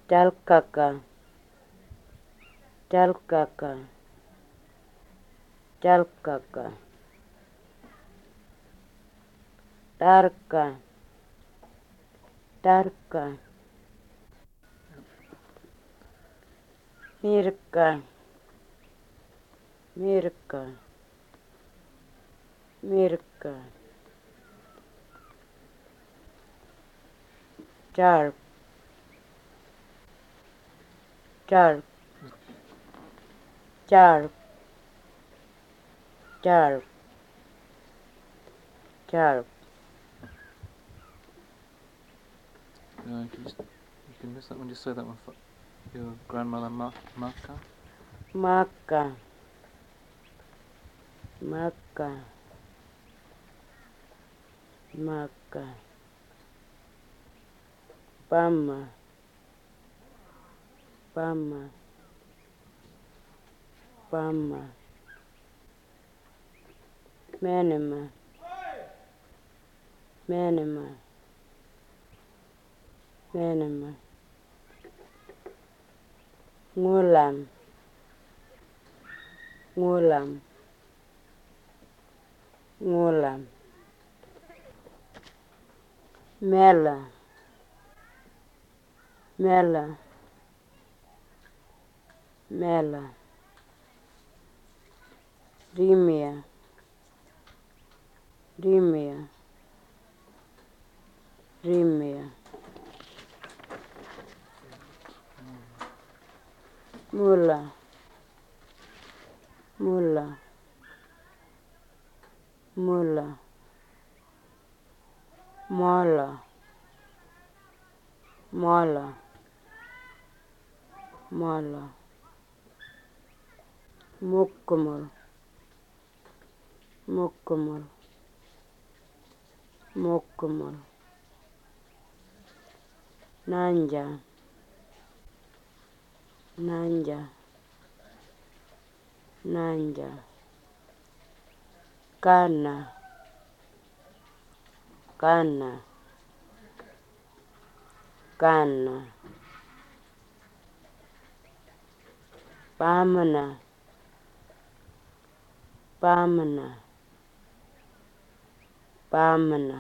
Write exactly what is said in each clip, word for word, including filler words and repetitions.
Calcaka, calcaka, calcaka. Tarka, tarka. Mirka, mirka, mirka. Sharp, sharp, sharp, sharp, sharp. No, you can just you can miss that one. Just say that one for your grandmother, Ma- Maka. Maka, maka, maka. Pama, pama, pama. Menema, menema, menema. Ngulam, ngulam, ngulam. Mela, mela, mela. Rimia, rimia, rimia. Mula, mula, mula. Mola, mola, mola. Mukkumul, mukkumul, mukkumul. Nanja, nanja, nanja. Kana, kana, kana. Pamana, pamana, pamana.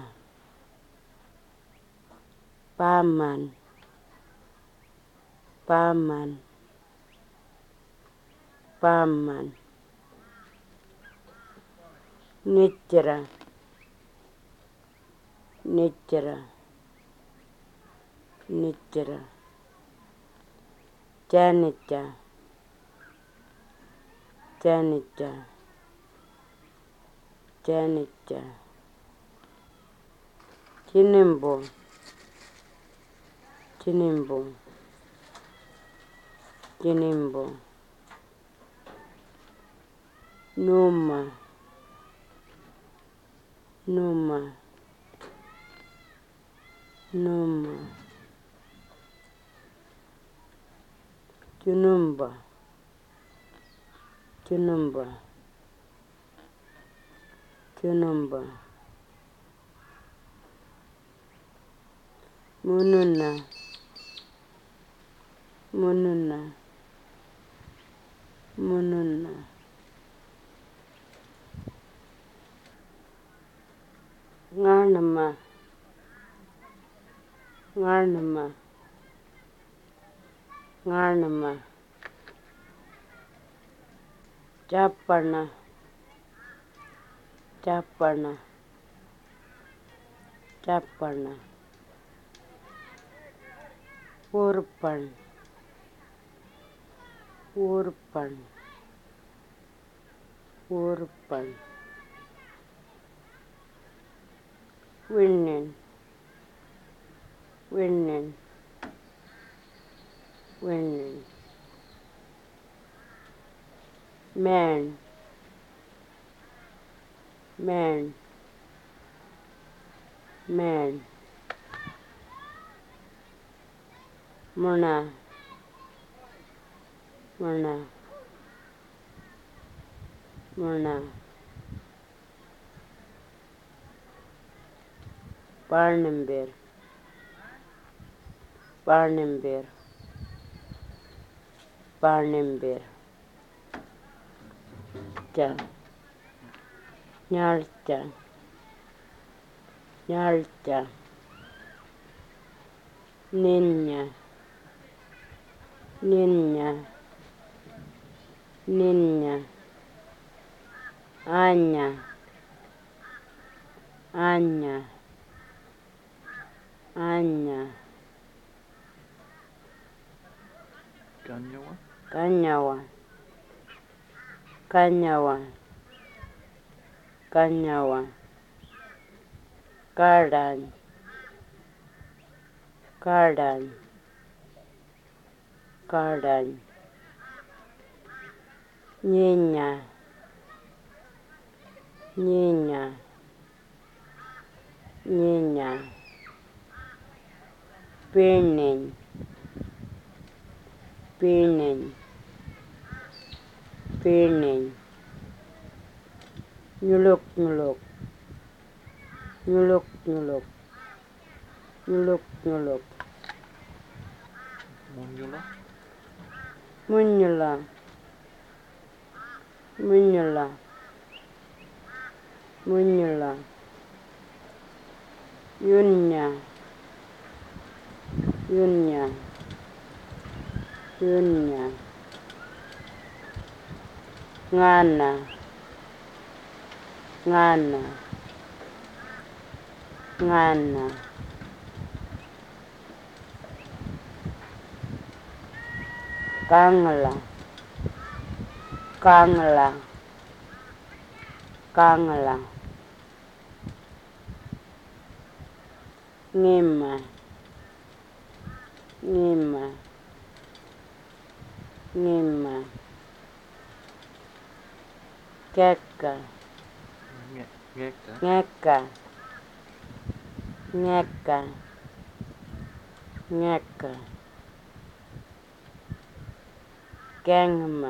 Paman, paman, paman. Nitra, nitra, nitra. Janita, janita, janita. Chinimbo, chinimbo, chinimbo. Numa, numa, numa. Chunumba, chunumba, chunumba. Mununa, mununa, mununa. Nganama, nganama, nganama. Chapana, chapana, chapana. Urpan, urpan, urpan. Winning, winning, winning. Man, man, man. Muna, muna, muna. Barnumber, Barnumber, Panembir. Ja. Nyalta. Nyalta. Ninja. Ninja. Ninja. Anya. Anya. Anya. Ganyawa. Kanyawa. Kanyawa. Kanyawa. Garden. Garden. Garden. Niña. Niña. Niña. Burning. Burning. Burning. Nyuluk nyuluk. Nyuluk nyuluk. Nyuluk nyuluk. Munyula. Munyula. Munyula. Munyula. Yunya. Yunya. Yunya. Ngana. Ngana. Ngana. Kangla. Kangla. Kangla. Ngima. Ngima. Ngima. Keka. Nge- Ngeka. Ngeka. Ngeka. Ngeka. Kengma.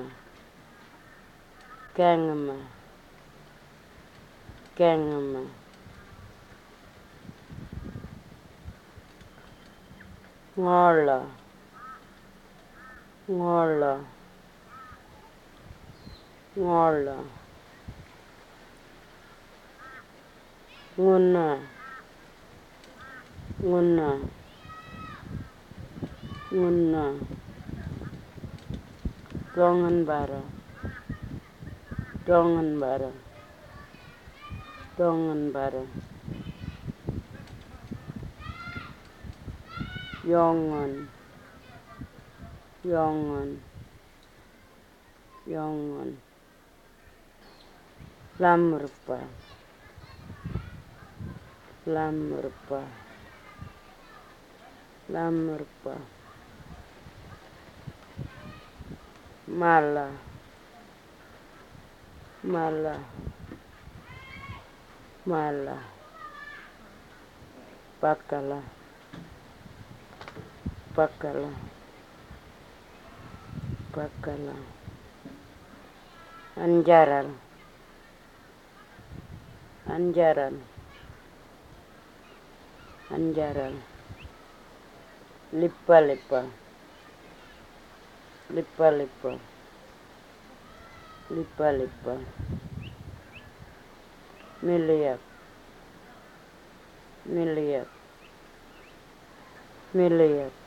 Kengma. Kengma. Ngola. Ngola. Ngola. Nguna. Nguna. Nguna. Dongan bara. Dongan bara. Dongan bara. Yongan. Yongan. Yongan. Lamrupa. Lamrupa. Lamrupa. Mala. Mala. Mala. Pakala. Pakala. Pakala. Anjaran. Anjaran. Anjaran. Lipa lipa. Lipa lipa. Lipa lipa. Miliak. Miliak. Miliak.